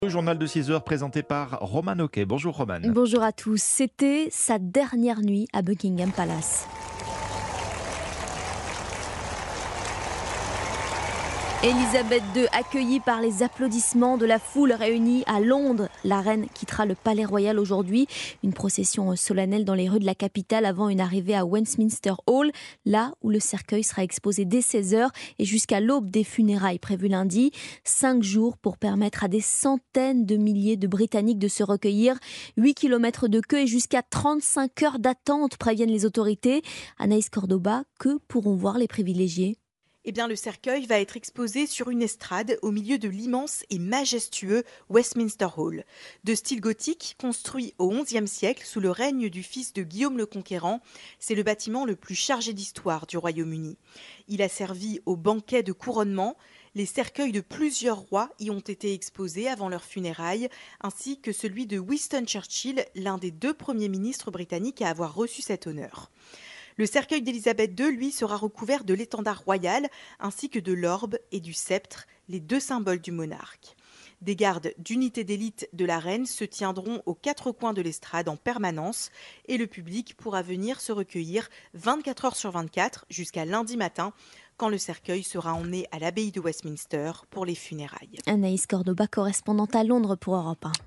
Le journal de 6 heures présenté par Roman Oquet. Bonjour Roman. Bonjour à tous. C'était sa dernière nuit à Buckingham Palace. Élisabeth II, accueillie par les applaudissements de la foule réunie à Londres. La reine quittera le palais royal aujourd'hui. Une procession solennelle dans les rues de la capitale avant une arrivée à Westminster Hall, là où le cercueil sera exposé dès 16 heures et jusqu'à l'aube des funérailles prévues lundi. 5 jours pour permettre à des centaines de milliers de Britanniques de se recueillir. 8 kilomètres de queue et jusqu'à 35 heures d'attente, préviennent les autorités. Anaïs Cordoba, que pourront voir les privilégiés ? Eh bien, le cercueil va être exposé sur une estrade au milieu de l'immense et majestueux Westminster Hall. De style gothique, construit au XIe siècle sous le règne du fils de Guillaume le Conquérant, c'est le bâtiment le plus chargé d'histoire du Royaume-Uni. Il a servi au banquet de couronnement. Les cercueils de plusieurs rois y ont été exposés avant leurs funérailles, ainsi que celui de Winston Churchill, l'un des 2 premiers ministres britanniques à avoir reçu cet honneur. Le cercueil d'Élisabeth II, lui, sera recouvert de l'étendard royal ainsi que de l'orbe et du sceptre, les 2 symboles du monarque. Des gardes d'unité d'élite de la reine se tiendront aux 4 coins de l'estrade en permanence et le public pourra venir se recueillir 24 heures sur 24 jusqu'à lundi matin quand le cercueil sera emmené à l'abbaye de Westminster pour les funérailles. Anaïs Cordoba, correspondante à Londres pour Europe 1.